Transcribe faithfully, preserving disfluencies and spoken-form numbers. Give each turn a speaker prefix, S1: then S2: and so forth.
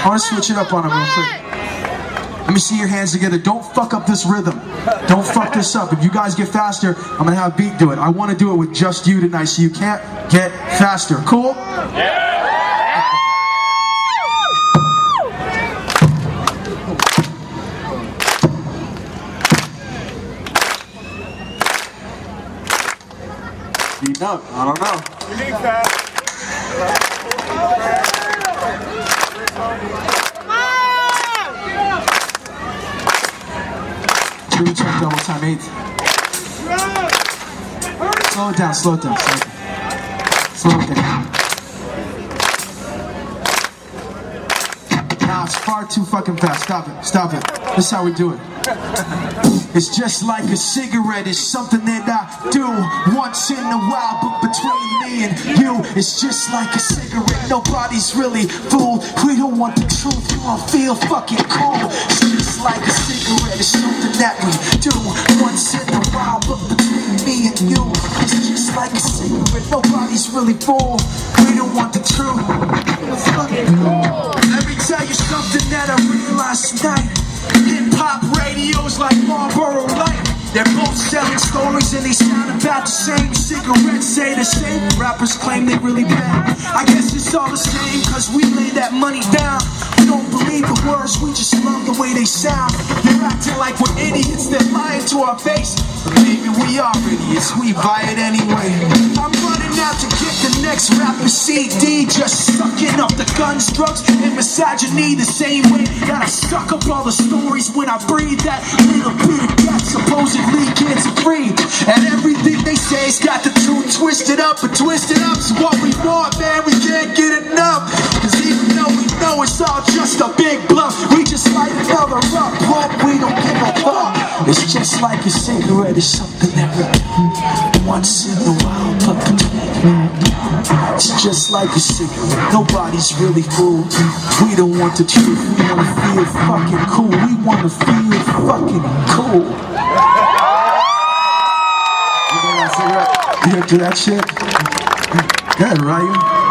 S1: I want to switch it up on him real quick. Let me see your hands together. Don't fuck up this rhythm. Don't fuck this up. If you guys get faster, I'm gonna have Beat do it. I want to do it with just you tonight, so you can't get faster. Cool? Yeah. Beating up. I don't know. You need fast. Two check double time eight. Slow it down, slow it down, slow it down. Slow it down. Nah, it's far too fucking fast. Stop it, stop it. This is how we do it. It's just like a cigarette. It's something that I do once in a while, but between me and you, it's just like a cigarette. Nobody's really fooled. We don't want the truth. You won't feel fucking cool. It's just like a cigarette. It's something that we do once in a while, but between me and you, it's just like a cigarette. Nobody's really fooled. We don't want the truth. It's fucking cool. Let me tell you something that I realized tonight. Hip-hop radios like Marlboro Light. They're both selling stories and they sound about the same. Cigarettes say the same. Rappers claim they really bad. I guess it's all the same, cause we lay that money down. We don't believe the words, we just love the way they sound. They're acting like we're idiots, they're lying to our face. But maybe we are idiots, we buy it anyway. I'm running out to get the next rapper C D. Just sucking up the guns, drugs, and misogyny. The same way that I suck up all the stories when I breathe that little bit of gas supposedly kids are free. And everything they say's got the truth twisted up, but twisted up's what we want, man. We can't get enough. Cause even though we know it's all just a big bluff, we just light another up, but we don't give a fuck. It's just like a cigarette. It's something that we do once in a while, but it's just like a cigarette. Nobody's really fooled. We don't want the truth. We wanna feel fucking cool. We wanna feel fucking cool. You know that cigarette? You into that shit? Good, Ryan.